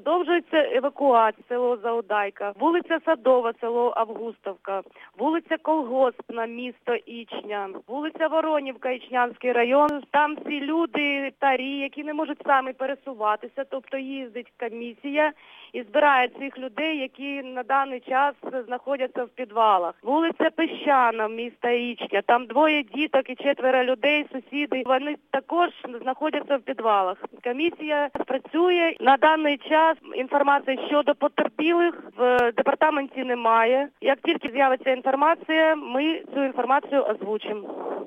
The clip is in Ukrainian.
Продовжується евакуація, село Заудайка, вулиця Садова, село Августовка, вулиця Колгоспна, місто Ічня, вулиця Воронівка, Ічнянський район. Там всі люди старі, які не можуть самі пересуватися, тобто їздить комісія і збирає цих людей, які на даний час знаходяться в підвалах. Вулиця Піщана, міста Ічня, там 2 діток і 4 людей, сусіди, вони також знаходяться в підвалах. Комісія працює. На даний час інформації щодо потерпілих в департаменті немає. Як тільки з'явиться інформація, ми цю інформацію озвучимо.